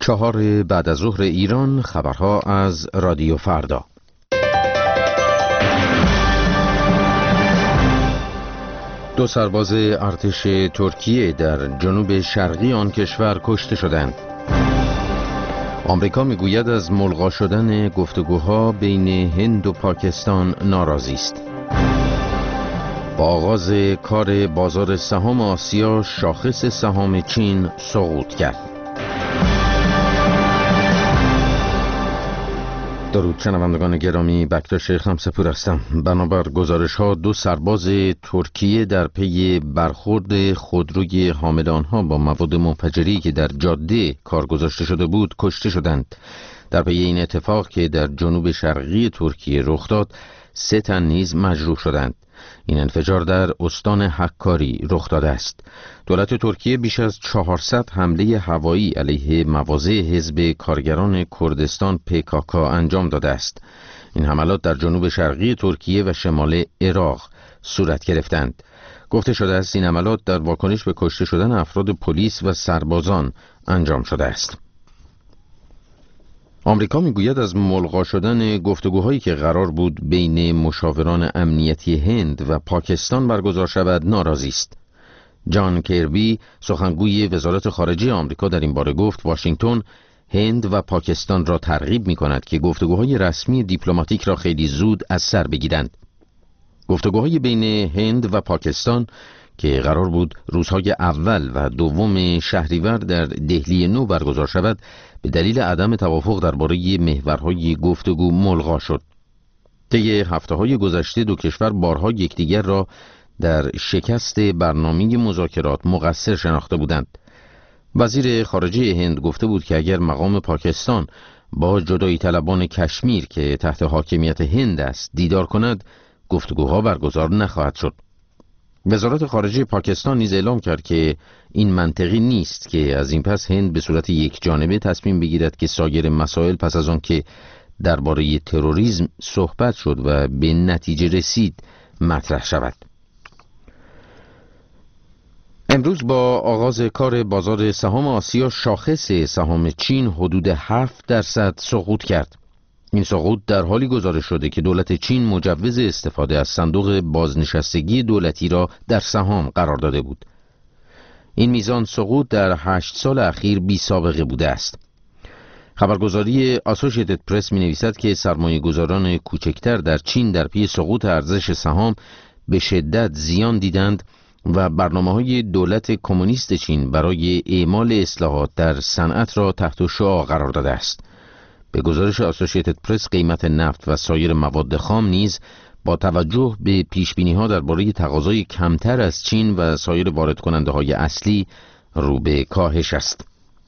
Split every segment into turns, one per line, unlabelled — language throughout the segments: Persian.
4 بعد از ظهر ایران. خبرها از رادیو فردا. دو سرباز ارتش ترکیه در جنوب شرقی آن کشور کشته شدند. آمریکا میگوید از ملغا شدن گفتگوها بین هند و پاکستان ناراضی است. با آغاز کار بازار سهام آسیا، شاخص سهام چین سقوط کرد. درود شنوندگان گرامی، بکتاش خمسپور هستم. بنابر گزارش ها 2 سرباز ترکیه در پی برخورد خودروی حامل آنها با مواد منفجری که در جاده کار گذاشته شده بود کشته شدند. در پی این اتفاق که در جنوب شرقی ترکیه رخ داد، 3 تن نیز مجروح شدند. این انفجار در استان حکاری رخ داده است. دولت ترکیه بیش از 400 حمله هوایی علیه مواضع حزب کارگران کردستان PKK انجام داده است. این حملات در جنوب شرقی ترکیه و شمال عراق صورت گرفتند. گفته شده است این حملات در واکنش به کشته شدن افراد پلیس و سربازان انجام شده است. آمریکا میگوید از ملغا شدن گفتگوهایی که قرار بود بین مشاوران امنیتی هند و پاکستان برگزار شود ناراضی است. جان کربی، سخنگوی وزارت خارجه آمریکا، در این باره گفت واشنگتن هند و پاکستان را ترغیب می‌کند که گفتگوهای رسمی دیپلماتیک را خیلی زود از سر بگیرند. گفتگوهای بین هند و پاکستان که قرار بود روزهای اول و دوم شهریور در دهلی نو برگزار شود، به دلیل عدم توافق درباره محورهای گفتگو ملغا شد. طی هفته‌های گذشته 2 کشور بارها یکدیگر را در شکست برنامه مذاکرات مقصر شناخته بودند. وزیر خارجه هند گفته بود که اگر مقام پاکستان با جدایی طلبان کشمیر که تحت حاکمیت هند است دیدار کند، گفتگوها برگزار نخواهد شد. وزارت خارجه پاکستان نیز اعلام کرد که این منطقی نیست که از این پس هند به صورت یک جانبه تصمیم بگیرد که سایر مسائل پس از آن که درباره تروریسم صحبت شد و به نتیجه رسید مطرح شود. امروز با آغاز کار بازار سهام آسیا، شاخص سهام چین حدود 7% سقوط کرد. این سقوط در حالی گزارش شده که دولت چین مجوز استفاده از صندوق بازنشستگی دولتی را در سهام قرار داده بود. این میزان سقوط در 8 سال اخیر بی سابقه بوده است. خبرگزاری آسوشیتد پرس می نویسد که سرمایه گذاران کوچکتر در چین در پی سقوط ارزش سهام به شدت زیان دیدند و برنامه‌های دولت کمونیست چین برای اعمال اصلاحات در صنعت را تحت شعاع قرار داده است. به گزارش آسوشیتد پرس، قیمت نفت و سایر مواد خام نیز با توجه به پیشبینی‌ها درباره تقاضای کمتر از چین و سایر وارد کننده‌های اصلی رو به کاهش است.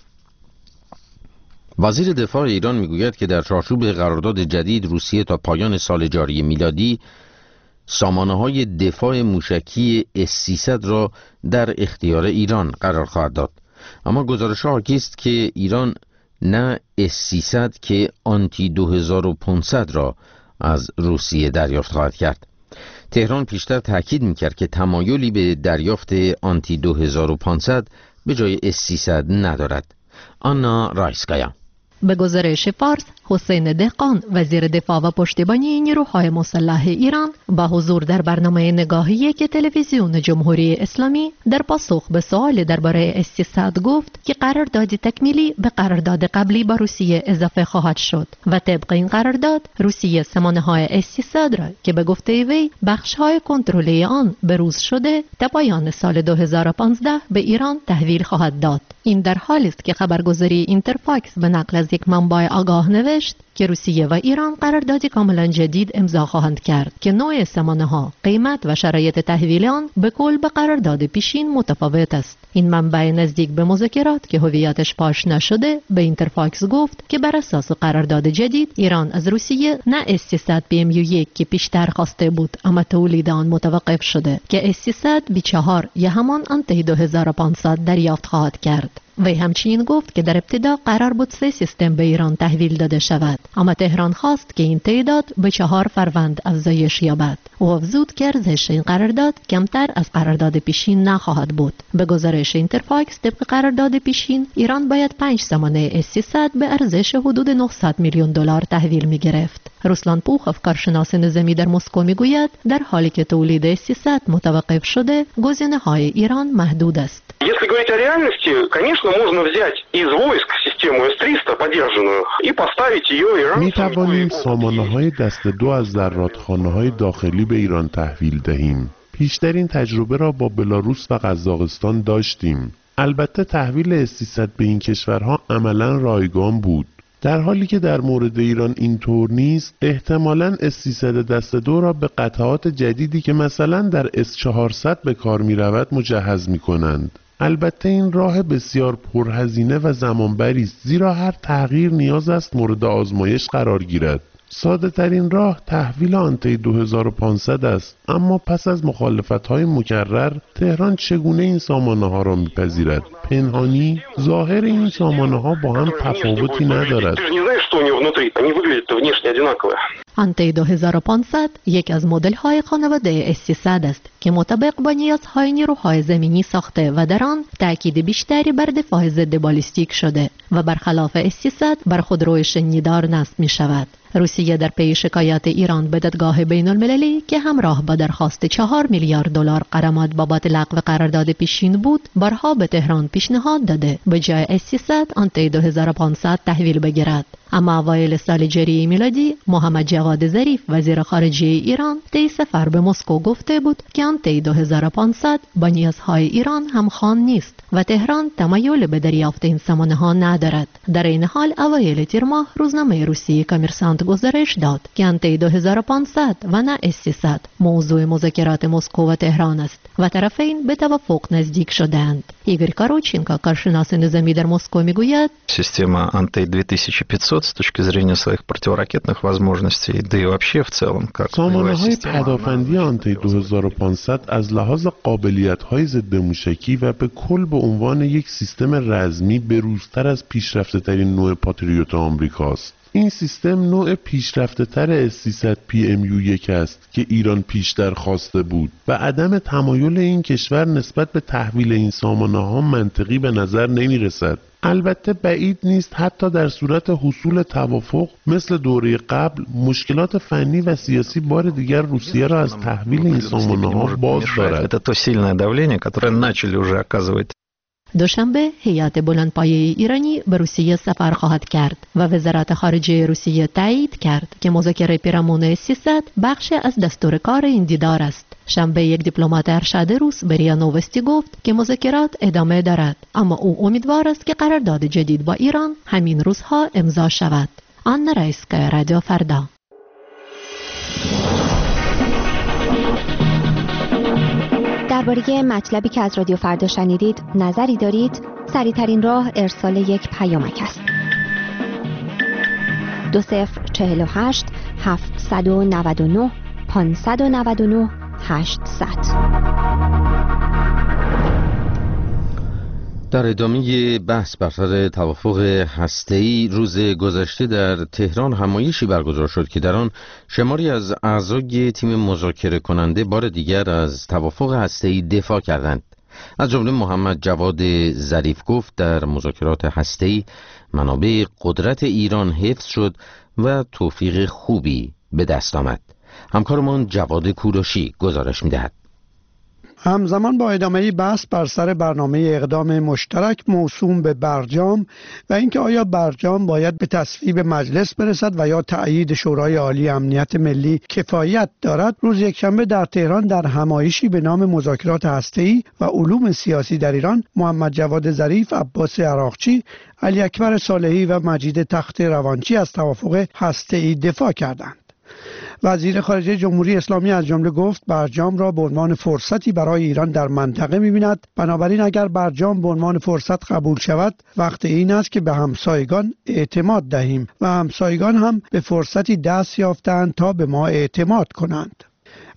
وزیر دفاع ایران میگوید که در چارچوب قرارداد جدید روسیه تا پایان سال جاری میلادی سامانه‌های دفاع موشکی S-300 را در اختیار ایران قرار خواهد داد. اما گزارش‌ها حاکی است که ایران نه S-300 که آنتی 2500 را از روسیه دریافت خواهد کرد. تهران پیشتر تاکید می‌کرد که تمایلی به دریافت آنتی 2500 به جای S-300 ندارد. آنا رایسکایا.
به گزارش فارس، حسین دهقان، وزیر دفاع و پشتیبانی نیروهای مسلح ایران، با حضور در برنامه نگاهی که تلویزیون جمهوری اسلامی در پاسخ به سوال درباره S-300 گفت که قرارداد تکمیلی به قرارداد قبلی با روسیه اضافه خواهد شد و طبق این قرارداد روسیه سامانه‌های S-300 را که به گفته وی بخش‌های کنترلی آن بروز شده تا پایان سال 2015 به ایران تحویل خواهد داد. این در حالی است که خبرگزاری اینترفاکس به نقل از یک منبع آگاه نوشت که روسیه و ایران قراردادی کاملا جدید امضا خواهند کرد که نوع سامانه‌ها، قیمت و شرایط تحویل آن به کل به قرارداد پیشین متفاوت است. این منبع نزدیک به مذاکرات که هویتش فاش نشده به اینترفاکس گفت که بر اساس قرارداد جدید ایران از روسیه نه S-300 BMU1 که پیشتر خواسته بود اما تولید آن متوقف شده که S-300 B4 یا همان آنتی 2500 دریافت خواهد کرد. وی همچنین گفت که در ابتدا قرار بود 3 سیستم به ایران تحویل داده شود اما تهران خواست که این تعداد به 4 فروند افزایش یابد و افزود که ارزش این قرارداد کمتر از قرارداد پیشین نخواهد بود. به گزارش اینترفاکس طبق قرارداد پیشین ایران باید 5 سامانه S-300 به ارزش حدود 900 میلیون دلار تحویل می گرفت. رسلان پوخوف کارشناس نظامی در مسکو میگوید در حالی که تولید S-300 متوقف شده گزینه‌های ایران محدود است.
Если говорить о реальности, конечно, можно взять из войск систему S-300 подержанную и поставить ее иранцам.
می توانیم سامانه‌های دست دو از زرادخانه‌های داخلی به ایران تحویل دهیم. پیشترین تجربه را با بلاروس و قزاقستان داشتیم. البته تحویل S-300 به این کشورها عملاً رایگان بود. در حالی که در مورد ایران اینطور نیست، احتمالاً S-300 دست دو را به قطعات جدیدی که مثلا در S-400 به کار می رود مجهز می کنند. البته این راه بسیار پرهزینه و زمانبری است، زیرا هر تغییر نیاز است مورد آزمایش قرار گیرد. ساده ترین راه تحویل آنتی 2500 است، اما پس از مخالفت‌های مکرر تهران چگونه این سامانه‌ها را می‌پذیرد؟ پنهانی ظاهر این سامانه‌ها با هم تفاوتی ندارد.
آنتی 2500 یک از مدل‌های خانواده S-300 است که مطابق با نیازهای نیروهای زمینی ساخته و در آن تأکید بیشتری بر دفاع ضد بالیستیک شده و برخلاف S-300 بر خودروی شنیدار نصب می شود. روسیه در پی شکایات ایران به دادگاه بین المللی که همراه با درخواست 4 میلیارد دلار غرامت بابت لغو قرارداد پیشین بود، بارها به تهران پیشنهاد داده به جای S-300 آنتی 2500 تحویل بگیرد. اما اوایل سال جاری میلادی محمد جواد ظریف وزیر خارجه ایران طی سفر به مسکو گفته بود که آنتی 2500 با نیازهای ایران همخوان نیست و تهران تمایل به دریافت این سامانه‌ها ندارد. در این حال اوایل تیر ماه روزنامه روسی کامرسانت گزارش داد که آنتی 2500 و نه S-300 موضوع مذاکرات مسکو و تهران است و طرفین به توافق نزدیک شدند. ایگور کاروچینکو کارشناس نظامی در مسکو میگوید
система Антей 2500 с точки зрения своих противоракетных возможностей, да и вообще в целом как
سامانه‌های پدافندی آنتی 2500 از لحاظ قابلیت‌های ضد موشکی و به کل به عنوان یک سیستم رزمی بروزتر از پیشرفته‌ترین نوع پاتریوت آمریکاست. این سیستم نوع پیشرفته‌تر S-300 PMU-1 است که ایران پیشتر خواسته بود و عدم تمایل این کشور نسبت به تحویل این سامانه‌ها منطقی به نظر نمی‌رسد. البته بعید نیست حتی در صورت حصول توافق مثل دوره قبل مشکلات فنی و سیاسی بار دیگر روسیه را از تحویل این سامانه‌ها باز دارد.
دوشنبه هیئت بلندپایه ایرانی به روسیه سفر خواهد کرد و وزارت خارجه روسیه تایید کرد که مذاکره پیرامون S-300 بخش از دستور کار این دیدار است. شنبه یک دیپلمات ارشد روس به ریا نووستی گفت که مذاکرات ادامه دارد، اما او امیدوار است که قرارداد جدید با ایران همین روزها امضا شود. آن رایسکا، رادیو فردا.
درباره مطلبی که از رادیو فردا شنیدید نظری دارید؟ سریع‌ترین راه ارسال یک پیامک است. 2048 799 599 800.
در ادامه بحث بر سر توافق هسته‌ای روز گذشته در تهران همایشی برگزار شد که در آن شماری از اعضای تیم مذاکره کننده بار دیگر از توافق هسته‌ای دفاع کردند. از جمله محمد جواد ظریف گفت در مذاکرات هسته‌ای منابع قدرت ایران حفظ شد و توفیق خوبی به دست آمد. همکارمان جواد کوروشی گزارش می‌دهد.
همزمان با ادامه بحث بر سر برنامه اقدام مشترک موسوم به برجام و اینکه آیا برجام باید به تصویب مجلس برسد و یا تأیید شورای عالی امنیت ملی کفایت دارد، روز یکشنبه در تهران در همایشی به نام مذاکرات هسته‌ای و علوم سیاسی در ایران محمد جواد ظریف، عباس عراقچی، علی اکبر صالحی و مجید تخت روانچی از توافق هسته‌ای دفاع کردند. وزیر خارجه جمهوری اسلامی از جمله گفت برجام را به عنوان فرصتی برای ایران در منطقه می‌بیند، بنابراین اگر برجام به عنوان فرصت قبول شود وقت این است که به همسایگان اعتماد دهیم و همسایگان هم به فرصتی دست یافتند تا به ما اعتماد کنند.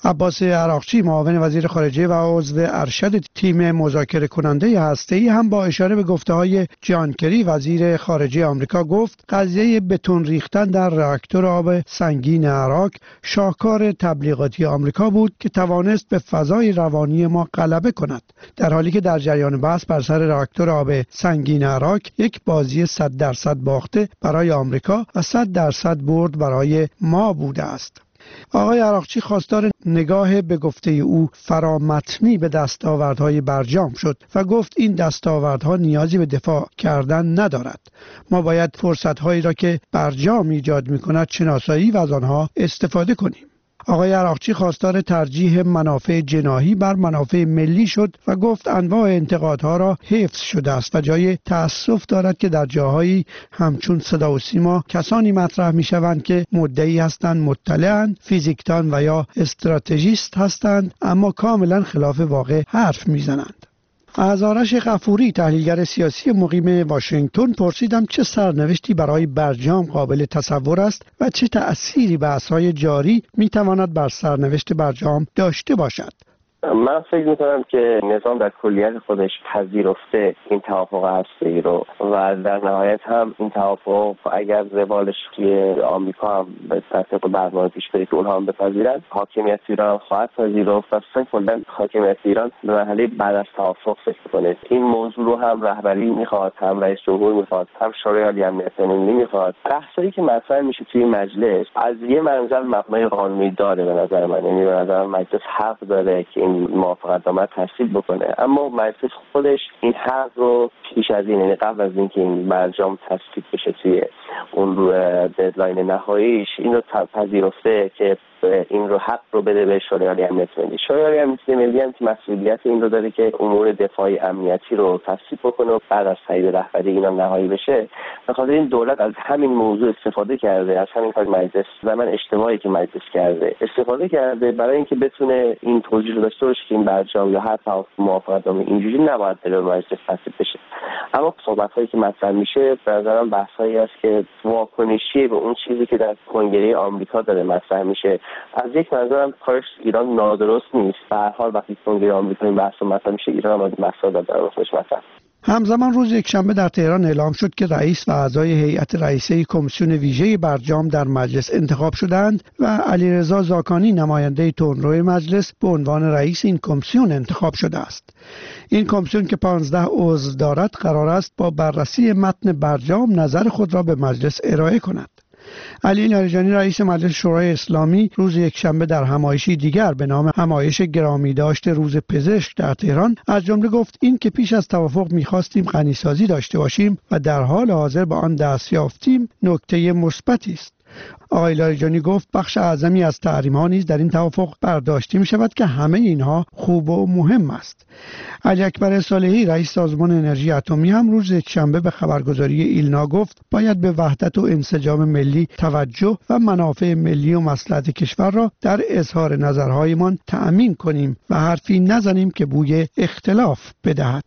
عباس عراقچی معاون وزیر خارجه و عضو ارشد تیم مذاکره کننده هسته‌ای هم با اشاره به گفته‌های جان کری وزیر خارجه آمریکا گفت قضیه بتون ریختن در راکتور آب سنگین عراق شاهکار تبلیغاتی آمریکا بود که توانست به فضای روانی ما غلبه کند، در حالی که در جریان بحث بر سر راکتور آب سنگین عراق یک بازی 100% باخته برای آمریکا و 100% برد برای ما بوده است. آقای عراقچی خواستار نگاه به گفته او فرامتنی به دستاوردهای برجام شد و گفت این دستاوردها نیازی به دفاع کردن ندارد. ما باید فرصتهایی را که برجام ایجاد می‌کند شناسایی و از آنها استفاده کنیم. آقای عراقچی خواستار ترجیح منافع جناحی بر منافع ملی شد و گفت انواع انتقادها را حفظ شده است و جای تأسف دارد که در جاهایی همچون صدا و سیما کسانی مطرح می شوند که مدعی هستند مطلعند، فیزیکدان و یا استراتژیست هستند، اما کاملا خلاف واقع حرف می زنند. از آرش غفوری تحلیلگر سیاسی مقیم واشنگتن پرسیدم چه سرنوشتی برای برجام قابل تصور است و چه تأثیری بحث‌های جاری می‌تواند بر سرنوشت برجام داشته باشد.
من فکر میکنم که نظام در کلیت خودش پذیرفته این توافق هسته‌ای رو و در نهایت هم این توافق اگر روالش توی آمریکا هم به طبق برنامه پیش بره که اونها هم بپذیرن، حاکمیت ایران خواهد پذیرفت و کلا حاکمیت ایران به مرحله بعد از توافق فکر کنه. این موضوع رو هم رهبری میخواد، هم رئیس جمهور میخواد، هم شورای عالی امنیت ملی میخواد. بحثی که مطرح میشه توی مجلس از یه منظر مبنای قانونی داره به نظر من، یعنی به نظر من مجلس حق داره که موافقتنامه تصویب بکنه، اما مجلس خودش این حق رو پیش از این، یعنی قبل از اینکه این برجام تصویب بشه توی اون رو ددلاین نهاییش، این رو پذیرفته که این رو حق رو بده به شورای عالی امنیت ملی. شورای عالی امنیت ملی هم که مسئولیت این رو داره که امور دفاعی امنیتی رو تصویب بکنه و بعد از تایید رهبری اینا نهایی بشه. به خاطر این دولت از همین موضوع استفاده کرده، از همین کار مجلس و من اشتباهی که مجلس کرده استفاده کرده برای اینکه بتونه این توجیه رو داشته باشه که این برجام یا هر توافق موافقتنامه اینجوری نباید به مجلس تصویب بشه. اما صحبت‌هایی که مطرح میشه به نظرم بحثایی است که واکنشی به اون چیزی که در کنگره آمریکا داره مطرح میشه. از یک منظرم کارش ایران نادرست نیست. به هر حال وقتی کنگره آمریکا این بحث مطرح میشه، ایران هم این بحثا رو در خودش مطرح.
همزمان روز یکشنبه در تهران اعلام شد که رئیس و اعضای هیئت رئیسه کمیسیون ویژه برجام در مجلس انتخاب شدند و علیرضا زاکانی نماینده تندرو مجلس به عنوان رئیس این کمیسیون انتخاب شده است. این کمیسیون که 15 عضو دارد قرار است با بررسی متن برجام نظر خود را به مجلس ارائه کند. علی لاریجانی رئیس مجلس شورای اسلامی روز یکشنبه در همایشی دیگر به نام همایش گرامی داشت روز پزشک در تهران از جمله گفت این که پیش از توافق می‌خواستیم غنیسازی داشته باشیم و در حال حاضر به آن دست یافتیم نکته مثبتی است. آقای لاریجانی گفت بخش اعظمی از تحریم‌ها نیز در این توافق برداشته می‌شود که همه اینها خوب و مهم است. علی اکبر صالحی رئیس سازمان انرژی اتمی هم روز یکشنبه به خبرگزاری ایلنا گفت باید به وحدت و انسجام ملی توجه و منافع ملی و مصلحت کشور را در اظهار نظرهایمان تأمین کنیم و حرفی نزنیم که بوی اختلاف بدهد.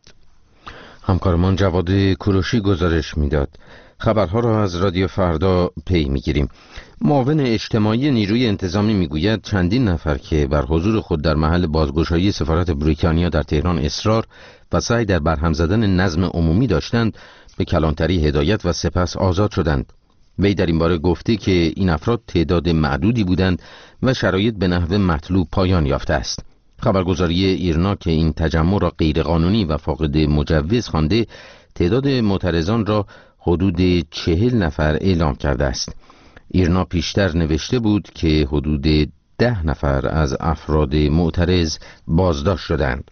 همکارمان جواد کوروشی گزارش میداد. خبرها را از رادیو فردا پی میگیریم. معاون اجتماعی نیروی انتظامی میگوید چندین نفر که بر حضور خود در محل بازگشایی سفارت بریتانیا در تهران اصرار و سعی در برهم زدن نظم عمومی داشتند به کلانتری هدایت و سپس آزاد شدند. وی در این باره گفته که این افراد تعداد معدودی بودند و شرایط به نحو مطلوب پایان یافته است. خبرگزاری ایرنا که این تجمع را غیرقانونی و فاقد مجوز خوانده، تعداد معترضان را حدود 40 نفر اعلام کرده است. ایرنا پیشتر نوشته بود که حدود 10 نفر از افراد معترض بازداشت شدند.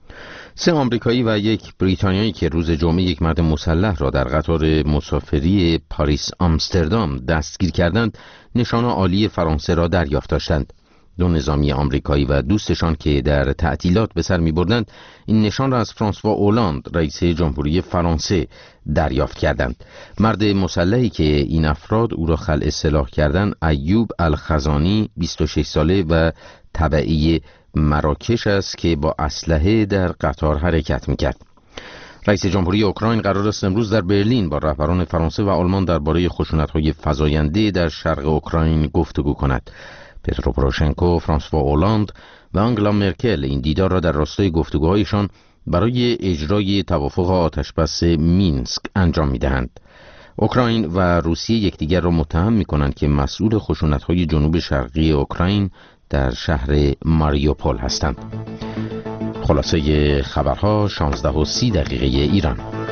3 آمریکایی و 1 بریتانیایی که روز جمعه یک مرد مسلح را در قطار مسافری پاریس آمستردام دستگیر کردند، نشان عالی فرانسه را دریافت داشتند. 2 نظامی آمریکایی و دوستشان که در تعطیلات به سر می‌بردند این نشان را از فرانسوا اولاند رئیس جمهوری فرانسه دریافت کردند. مرد مسلحی که این افراد او را خلع سلاح کردند ایوب الخزانی 26 ساله و تبعی مراکش است که با اسلحه در قطار حرکت می‌کرد. رئیس جمهوری اوکراین قرار است امروز در برلین با رهبران فرانسه و آلمان درباره خشونت‌های فزاینده در شرق اوکراین گفتگو کند. پترو پوروشنکو، فرانسوا اولاند و آنگلا مرکل این دیدار را در راستای گفتگوهایشان برای اجرای توافق آتشبس مینسک انجام می‌دهند. اوکراین و روسیه یکدیگر را متهم می‌کنند که مسئول خشونت‌های جنوب شرقی اوکراین در شهر ماریوپول هستند. خلاصه خبرها 16:30 ایران.